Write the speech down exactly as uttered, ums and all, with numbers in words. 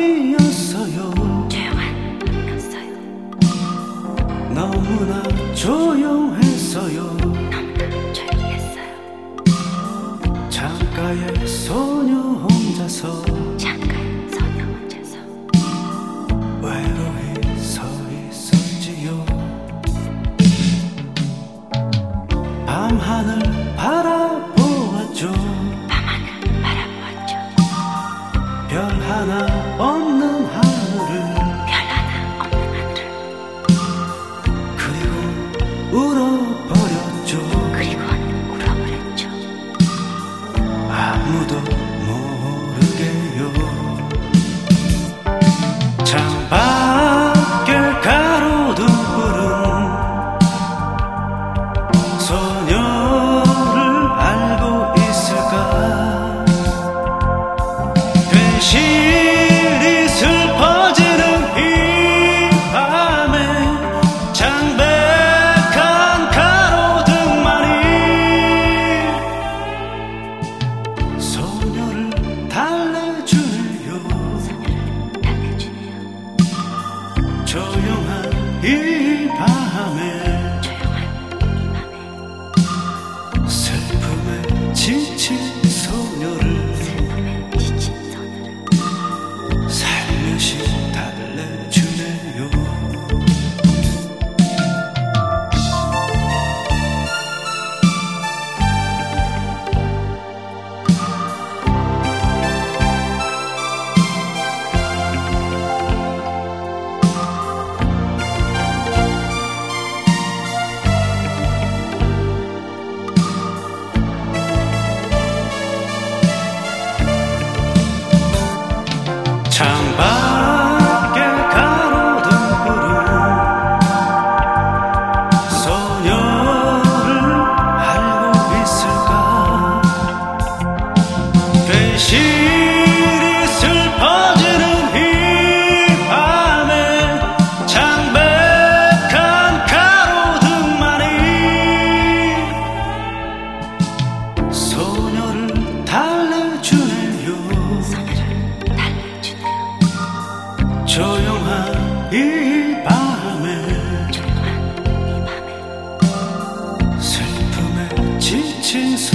밤이었어요. 조용한 밤이었어요. 너무나 조용했어요. 너무나 조용히 했어요. 창가에 소녀 혼자서 창가에 소녀 혼자서 외로이 서 있었지요. 밤하늘 바라보았죠. 밤하늘 바라보았죠. 별 하나 없는 하늘을 별 하나 없는 하늘을 그리고 울어버렸죠. 그리고는 울어버렸죠. 아무도 모르게요. 창밖을 가로등 불은 소녀를 알고 있을까. 괜시리 슬퍼지는 이 밤에 창백한 가로등만이 소녀를 달래주네요. 소녀를 달래주네요. 조용한 이 밤에 조용한 이 밤에 슬픔에 지친 소녀를 슬픔에 지친 소녀를 살며시 달래주네요. 창밖에 가로등 불은 소녀를 알고 있을까. 괜시리 슬퍼지는 이 밤에 창백한 가로등만이 소녀를 달래주네요. 소녀를 달래주네요. 조용한 이 밤에 조용한 이 밤에 슬픔에 지친